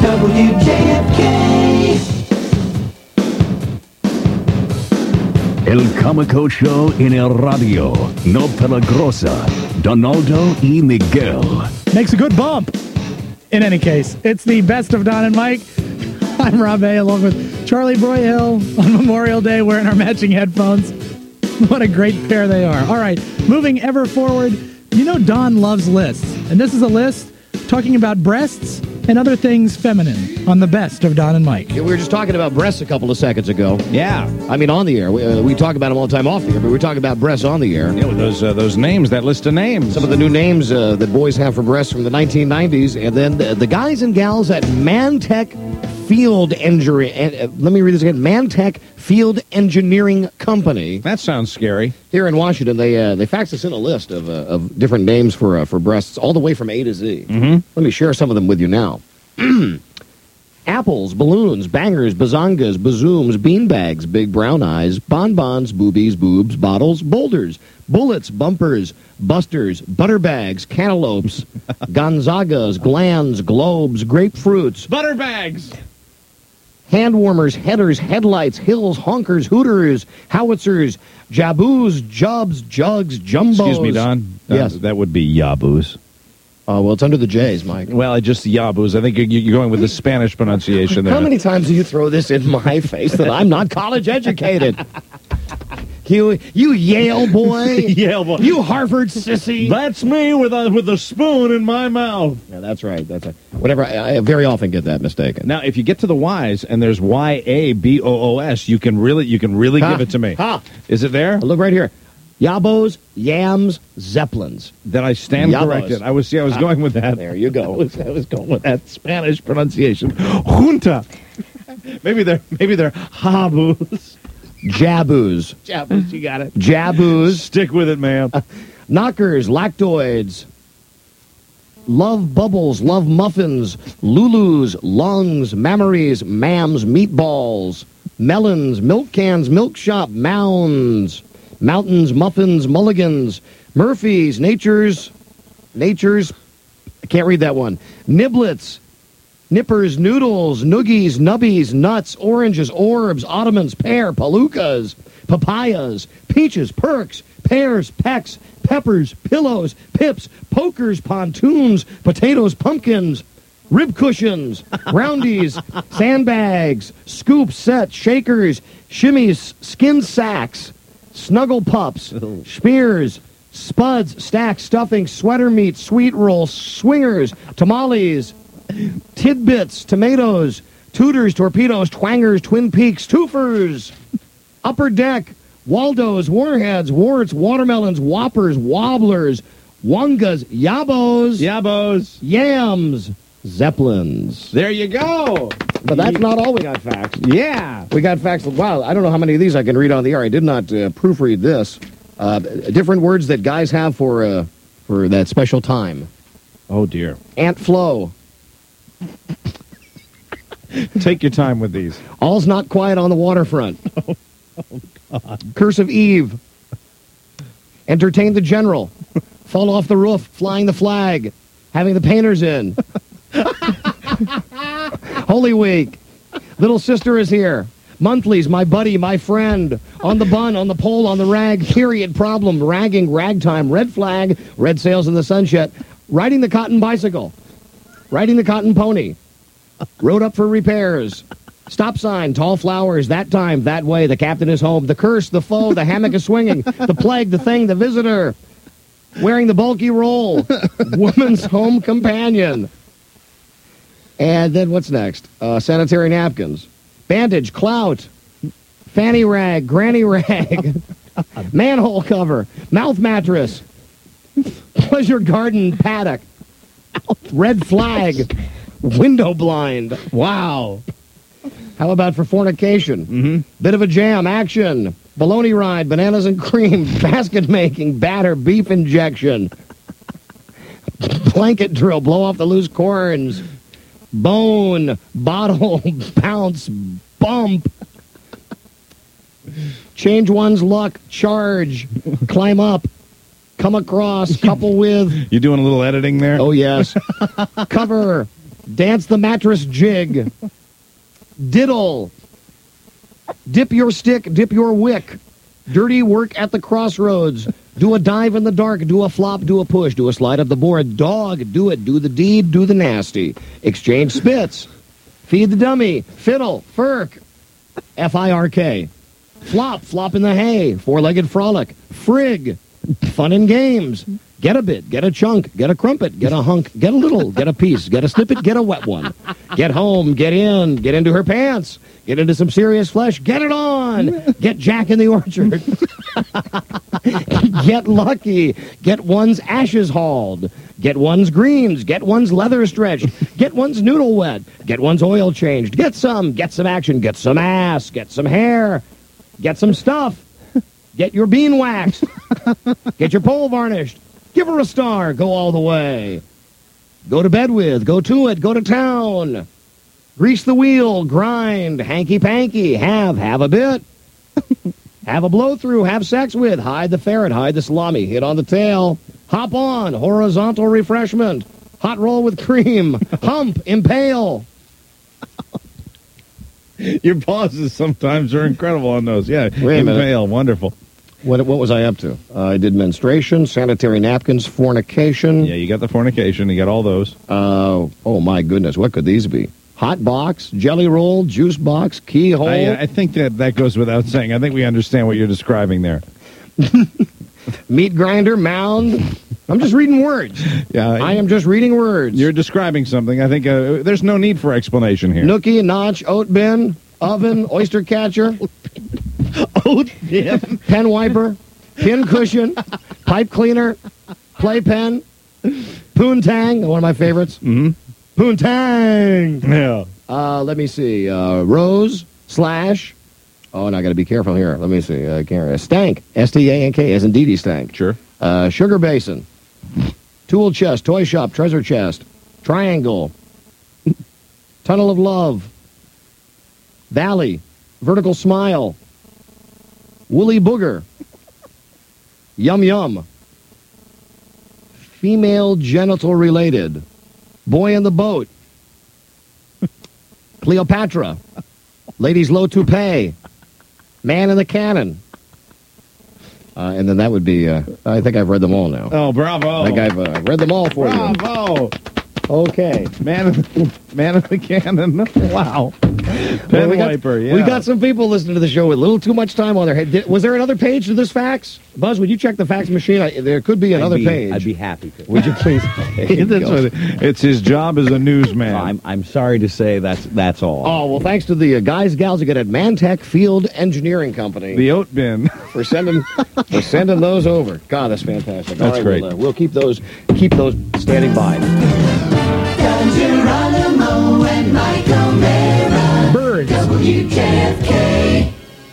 WJFK. El Comico Show en el radio. No peligrosa. Donaldo y Miguel. Makes a good bump. In any case, it's the best of Don and Mike. I'm Rob A. along with Charlie Broyhill on Memorial Day wearing our matching headphones. What a great pair they are. All right, moving ever forward. You know Don loves lists, and this is a list talking about breasts and other things feminine on the best of Don and Mike. Yeah, we were just talking about breasts a couple of seconds ago. Yeah. I mean, on the air. We talk about them all the time off the air, but we're talking about breasts on the air. Yeah, with those names, that list of names. Some of the new names that boys have for breasts from the 1990s, and then the guys and gals at Mantech Field Engineering. Let me read this again. Mantech Field Engineering Company. That sounds scary. Here in Washington, they faxed us in a list of different names for breasts, all the way from A to Z. Mm-hmm. Let me share some of them with you now. Apples, balloons, bangers, bazongas, bazooms, beanbags, big brown eyes, bonbons, boobies, boobs, bottles, boulders, bullets, bumpers, busters, butterbags, cantaloupes, gonzagas, glands, globes, grapefruits, Butterbags. hand warmers, headers, headlights, hills, honkers, hooters, howitzers, jaboos, jubs, jugs, jumbos. Excuse me, Don. Yes. That would be yaboos. Well, it's under the J's, Mike. Well, just yaboos. I think you're going with the Spanish pronunciation there. How many times do you throw this in my face that I'm not college educated? You Yale boy. Yale boy. You Harvard sissy. That's me with a spoon in my mouth. Yeah, that's right. That's right. Whatever. I very often get that mistaken. Now, if you get to the Y's and there's YABOOS, you can really give it to me. Ha. Is it there? Look right here. Yabos, yams, zeppelins. Then I stand Yabos. corrected. I was going with that. There you go. I was going with that Spanish pronunciation. Junta. Maybe they're habus. Jaboos. Jaboos, you got it. Jaboos. Stick with it, man. Knockers, lactoids. Love bubbles, love muffins, Lulus, lungs, mammaries, mams, meatballs, melons, milk cans, milk shop, mounds, mountains, muffins, mulligans, Murphys, nature's, I can't read that one, niblets, nippers, noodles, noogies, nubbies, nuts, oranges, orbs, ottomans, pear, palookas, papayas, peaches, perks, pears, pecks, peppers, pillows, pips, pokers, pontoons, potatoes, pumpkins, rib cushions, roundies, sandbags, scoops, sets, shakers, shimmies, skin sacks, snuggle pups, spears, spuds, stacks, stuffing, sweater meat, sweet rolls, swingers, tamales, tidbits, tomatoes, tutors, torpedoes, twangers, Twin Peaks, twofers, upper deck, Waldos, warheads, warts, watermelons, whoppers, wobblers, wongas, yabos, yams, zeppelins. There you go. But that's not all we got faxed. Yeah. We got faxed. Wow, I don't know how many of these I can read on the air. I did not proofread this. Different words that guys have for that special time. Oh, dear. Ant Flo. Take your time with these. All's not quiet on the waterfront. Oh, God. Curse of Eve. Entertain the general. Fall off the roof. Flying the flag. Having the painters in. Holy Week. Little sister is here. Monthlies, my buddy, my friend. On the bun, on the pole, on the rag. Period, problem, ragging, ragtime. Red flag, red sails in the sunset. Riding the cotton bicycle. Riding the cotton pony. Rode up for repairs. Stop sign, tall flowers, that time, that way, the captain is home. The curse, the foe, the hammock is swinging. The plague, the thing, the visitor. Wearing the bulky roll. Woman's home companion. And then what's next? Sanitary napkins. Bandage, clout. Fanny rag, granny rag. Manhole cover. Mouth mattress. Pleasure garden paddock. Red flag. Window blind. Wow. How about for fornication? Mm-hmm. Bit of a jam, action. Bologna ride, bananas and cream, basket making, batter, beef injection. Blanket drill, blow off the loose corns. Bone, bottle, bounce, bump. Change one's luck, charge, climb up, come across, couple with. You doing a little editing there? Oh, yes. Cover, Dance the mattress jig. Diddle. Dip your stick, dip your wick. Dirty work at the crossroads. Do a dive in the dark, do a flop, do a push, do a slide up the board. Dog, do it, do the deed, do the nasty. Exchange spits. Feed the dummy. Fiddle, firk. F-I-R-K. Flop, flop in the hay. Four-legged frolic. Frig. Fun and games. Get a bit, get a chunk, get a crumpet, get a hunk, get a little, get a piece, get a snippet, get a wet one. Get home, get in, get into her pants, get into some serious flesh, get it on. Get Jack in the orchard. Get lucky. Get one's ashes hauled. Get one's greens. Get one's leather stretched. Get one's noodle wet. Get one's oil changed. Get some action. Get some ass. Get some hair. Get some stuff. Get your bean waxed. Get your pole varnished. Give her a star. Go all the way. Go to bed with. Go to it. Go to town. Grease the wheel. Grind. Hanky-panky. Have a bit. Have a blow-through. Have sex with. Hide the ferret. Hide the salami. Hit on the tail. Hop on. Horizontal refreshment. Hot roll with cream. Hump. Impale. Your pauses sometimes are incredible on those. Yeah, Wait a minute. impale, wonderful. What was I up to? I did menstruation, sanitary napkins, fornication. Yeah, you got the fornication. You got all those. Oh, my goodness. What could these be? Hot box, jelly roll, juice box, keyhole. I think that goes without saying. I think we understand what you're describing there. Meat grinder, mound. I'm just reading words. Yeah, I am just reading words. You're describing something. I think there's no need for explanation here. Nookie, notch, oat bin, oven, oyster catcher, Oat bin. pen wiper, pin cushion, pipe cleaner, playpen, poontang, one of my favorites. Mm-hmm. Poontang. Yeah. Let me see. Rose, slash. Oh, and I got to be careful here. Let me see. Stank, S-T-A-N-K, as in Dee Stank. Sure. Sugar basin, tool chest, toy shop, treasure chest, triangle, tunnel of love, valley, vertical smile, woolly booger, yum yum, female genital related, boy in the boat, Cleopatra, ladies low toupee, man in the cannon. And then that would be, I think I've read them all now. Oh, bravo. I think I've read them all for you. Bravo. Okay. Man of the cannon. Wow. Pen wiper, yeah. We got some people listening to the show with a little too much time on their head. Was there another page to this fax? Buzz, would you check the fax machine? There could be another page. I'd be happy to. Would you please? It's his job as a newsman. I'm sorry to say that's all. Oh, well, thanks to the gals you get at Mantech Field Engineering Company The oat bin. for sending those over. God, that's fantastic. That's all right, great. We'll keep those standing by. Geronimo and Mike O'Mara. Birds. WKFK.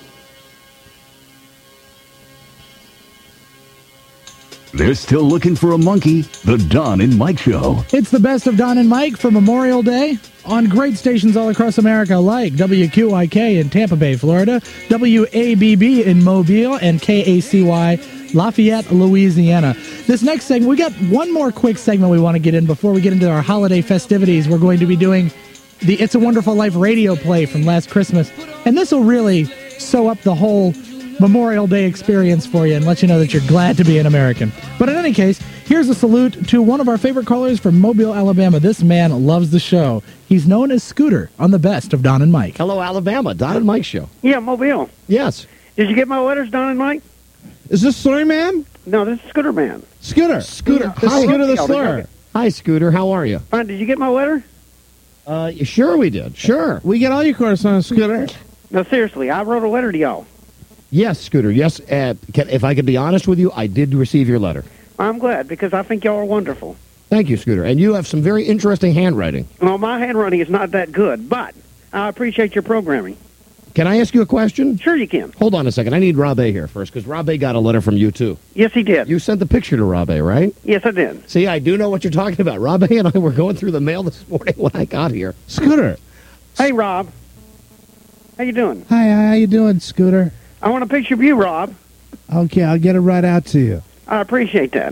They're still looking for a monkey. The Don and Mike Show. It's the best of Don and Mike for Memorial Day on great stations all across America like WQIK in Tampa Bay, Florida, WABB in Mobile, and KACY Lafayette, Louisiana. This next segment, we got one more quick segment we want to get in before we get into our holiday festivities. We're going to be doing the It's a Wonderful Life radio play from last Christmas, and this will really sew up the whole Memorial Day experience for you and let you know that you're glad to be an American. But in any case, here's a salute to one of our favorite callers from Mobile, Alabama. This man loves the show. He's known as Scooter on the best of Don and Mike. Hello, Alabama. Don and Mike Show. Yeah, Mobile. Yes. Did you get my letters, Don and Mike? Is this Slur Man? No, this is Scooter Man. Scooter. Scooter. Yeah. Hi. Scooter the Yeah, Slur. Hi, Scooter. How are you? Fine, did you get my letter? Sure we did. Sure. We get all your correspondence, Scooter. No, seriously, I wrote a letter to y'all. Yes, Scooter. Yes. If I could be honest with you, I did receive your letter. I'm glad, because I think y'all are wonderful. Thank you, Scooter. And you have some very interesting handwriting. Well, my handwriting is not that good, but I appreciate your programming. Can I ask you a question? Sure you can. Hold on a second. I need Rob A here first, because Rob A got a letter from you, too. Yes, he did. You sent the picture to Rob A, right? Yes, I did. See, I do know what you're talking about. Rob A and I were going through the mail this morning when I got here. Scooter. Hey, Rob. How you doing? Hi, how you doing, Scooter? I want a picture of you, Rob. Okay, I'll get it right out to you. I appreciate that.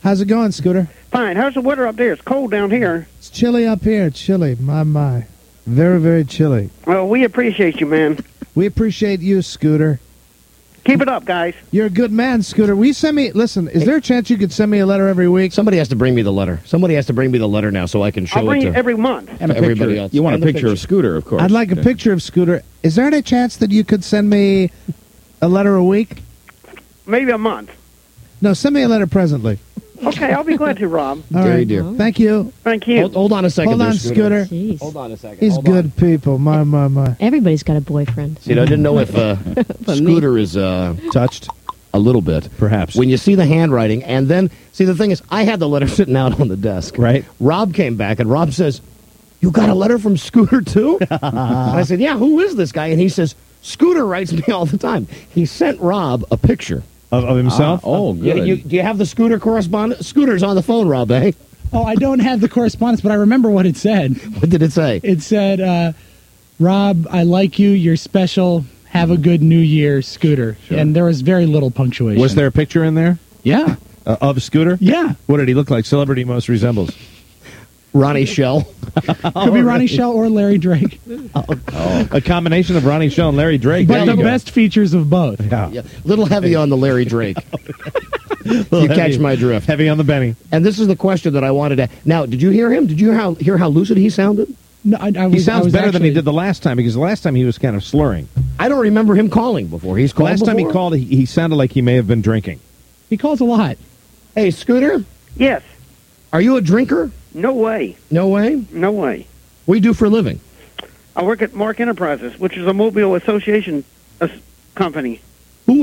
How's it going, Scooter? Fine. How's the weather up there? It's cold down here. It's chilly up here. Chilly. My. Very, very chilly. Well, we appreciate you, man. We appreciate you, Scooter. Keep it up, guys. You're a good man, Scooter. Will you send me... Listen, is there a chance you could send me a letter every week? Somebody has to bring me the letter. Somebody has to bring me the letter now so I can show I'll bring it it to every month. And a everybody picture. else. You want And a the picture of Scooter, of course. I'd like a picture of Scooter. Is there any chance that you could send me a letter a week? Maybe a month. No, send me a letter presently. Okay, I'll be glad to, Rob. All Very right. dear. Thank you. Thank you. Hold on a second. Hold there, on, Scooter. Jeez. Hold on a second. He's Hold good on. people. My. Everybody's got a boyfriend. See, I didn't know if Scooter is Touched. a little bit. Perhaps. When you see the handwriting, and then, see, the thing is, I had the letter sitting out on the desk. Right. Rob came back, and Rob says, "You got a letter from Scooter, too?" And I said, "Yeah, who is this guy?" And he says, "Scooter writes me all the time." He sent Rob a picture. Of himself? Oh, Yeah, good. do you have the Scooter correspondent? Scooter's on the phone, Rob, eh? Oh, I don't have the correspondence, but I remember what it said. What did it say? It said, Rob, I like you. You're special. Have a good New Year, Scooter. And there was very little punctuation. Was there a picture in there Yeah. of Scooter? Yeah. What did he look like? Celebrity most resembles. Ronnie Shell. Could be Ronnie Shell or Larry Drake. A combination of Ronnie Shell and Larry Drake. But There the you go. best features of both. Yeah. Yeah, little heavy on the Larry Drake. You catch my drift. Heavy on the Benny. And this is the question that I wanted to... Now, did you hear him? Did you hear how lucid he sounded? No, I He was, I sounds was better than he actually- did the last time, because the last time he was kind of slurring. I don't remember him calling before. He's The called last time he before? called, he sounded like he may have been drinking. He calls a lot. Hey, Scooter, Yes. are you a drinker? No way. No way. No way. What do you do for a living? I work at Mark Enterprises, which is a Mobile Association company. Who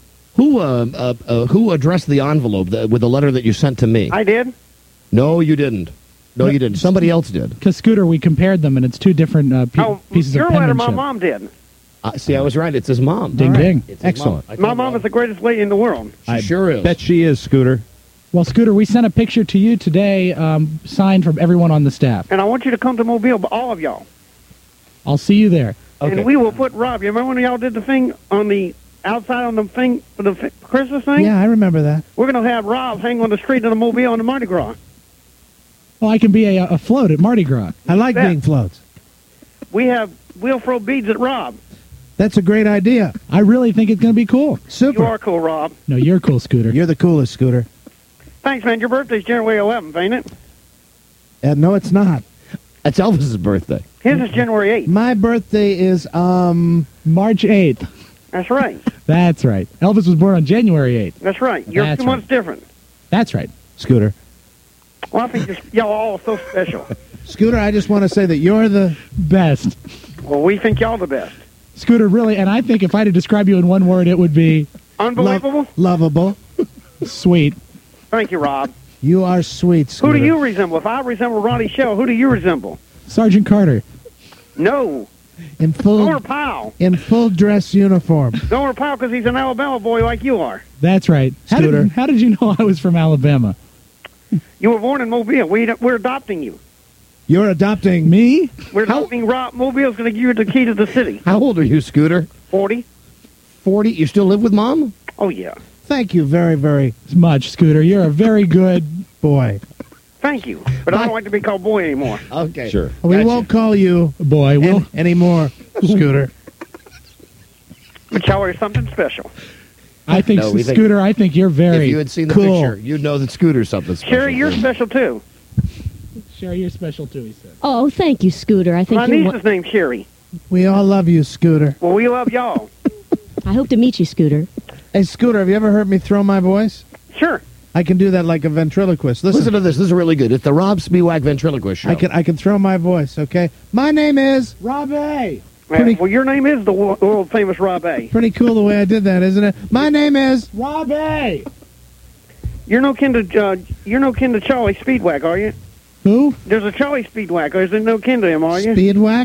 addressed the envelope with the letter that you sent to me? I did. No, you didn't. No, you didn't. Somebody else did. Because Scooter, we compared them, and it's two different pieces your of letter, penmanship. my mom did. See, I was right. It's his mom. Ding, ding. It's his Excellent. mom. I My told mom Rob. is the greatest lady in the world. She sure is. Bet she is, Scooter. Well, Scooter, we sent a picture to you today, signed from everyone on the staff. And I want you to come to Mobile, all of y'all. I'll see you there. And we will put Rob. You remember when y'all did the thing on the outside on the thing for the Christmas thing? Yeah, I remember that. We're going to have Rob hang on the street of the Mobile on the Mardi Gras. Well, I can be a float at Mardi Gras. I like Bet. being floats. We'll throw beads at Rob. That's a great idea. I really think it's going to be cool. Super. You are cool, Rob. No, you're cool, Scooter. You're the coolest, Scooter. Thanks, man. Your birthday's January 11th, ain't it? No, it's not. That's Elvis's birthday. His is January 8th. My birthday is, March 8th. That's right. That's right. Elvis was born on January 8th. That's right. You're That's 2 months different. That's right. Scooter. Well, I think y'all all so special. Scooter, I just want to say that you're the... Best. Well, we think y'all the best. Scooter, really, and I think if I had to describe you in one word, it would be Unbelievable. lovable. sweet. Thank you, Rob. You are sweet, Scooter. Who do you resemble? If I resemble Ronnie Shell, who do you resemble? Sergeant Carter. No. In Gomer full Powell. dress uniform. Gomer Powell, because he's an Alabama boy like you are. That's right. Scooter. How did you know I was from Alabama? You were born in Mobile. We're adopting you. You're adopting Me? We're adopting Rob. Mobile's going to give you the key to the city. How old are you, Scooter? 40. 40? You still live with Mom? Oh, yeah. Thank you very, very Much, Scooter. You're a very good... boy. Thank you. But I don't like to be called boy anymore. Okay. Sure. We Gotcha. won't call you boy. Will anymore, Scooter. But y'all are something special. I think, No, we think- Scooter, I think you're very If you had seen the cool. picture, you'd know that Scooter's something special. Sherry, you're special, too. Sherry, you're special too, he said. Oh, thank you, Scooter. I think My you're. niece is named Sherry. We all love you, Scooter. Well, we love y'all. I hope to meet you, Scooter. Hey, Scooter, have you ever heard me throw my voice? Sure. I can do that like a ventriloquist. Listen to this. This is really good. It's the Rob Spiewak ventriloquist show. I can throw my voice, okay? My name is Robbie! Pretty- Well, your name is the world famous Rob A. pretty cool the way I did that, isn't it? My name is Robbie! You're no kin to Charlie Speedwack, are you? Who? There's a Charlie Speedwack. There's no kin to him, are you? Speedwack,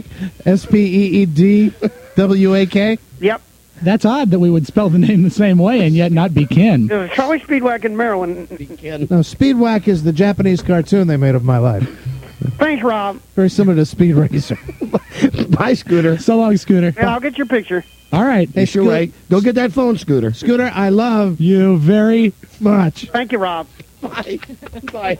SPEEDWAK. Yep. That's odd that we would spell the name the same way and yet not be kin. There's a Charlie Speedwack in Maryland. No, Speedwack is the Japanese cartoon they made of my life. Thanks, Rob. Very similar to Speed Racer. Bye, Scooter. So long, Scooter. And I'll get your picture. All right. Hey, Sure, right. Go get that phone, Scooter. Scooter, I love You very much. Thank you, Rob. Bye. Bye.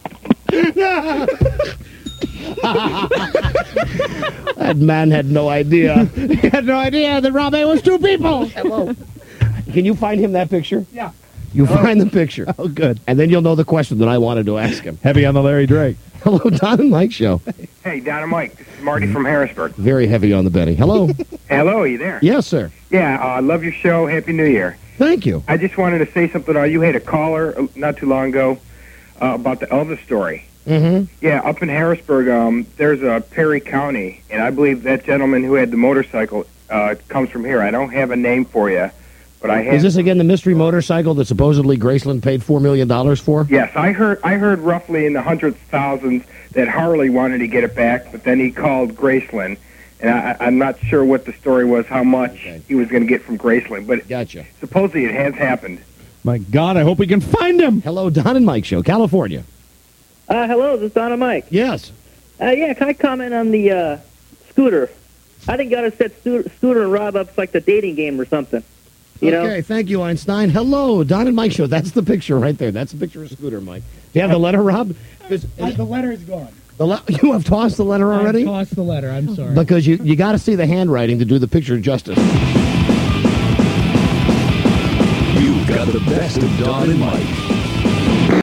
That man had no idea. He had no idea that Rob A was two people. Hello. Can you find him that picture? Yeah. You find the picture. Oh, good. And then you'll know the question that I wanted to ask him. Heavy on the Larry Drake. Hello, Don and Mike Show. Hey, Don and Mike. This is Marty from Harrisburg. Very heavy on the Betty. Hello. Hello, are you there? Yes, sir. Yeah, I love your show. Happy New Year. Thank you. I just wanted to say something. You had a caller not too long ago about the Elvis story. Mm-hmm. Yeah, up in Harrisburg, there's a Perry County, and I believe that gentleman who had the motorcycle comes from here. I don't have a name for you, but I have. Is this again the mystery motorcycle that supposedly Graceland paid $4 million for? Yes, I heard roughly in the hundreds of thousands that Harley wanted to get it back, but then he called Graceland, and I'm not sure what the story was, how much he was going to get from Graceland, but Gotcha. supposedly it has happened. My God, I hope we can find him. Hello, Don and Mike Show, California. Hello, this is Don and Mike. Yes. Yeah, can I comment on the scooter? I think you got to set Scooter and Rob up like the dating game or something. You know? Okay, thank you, Einstein. Hello, Don and Mike Show. That's the picture right there. That's the picture of Scooter, Mike. Do you have the letter, Rob? The letter is gone. You have tossed the letter already? I tossed the letter. I'm sorry. Because you got to see the handwriting to do the picture justice. You've got the best of Don and Mike.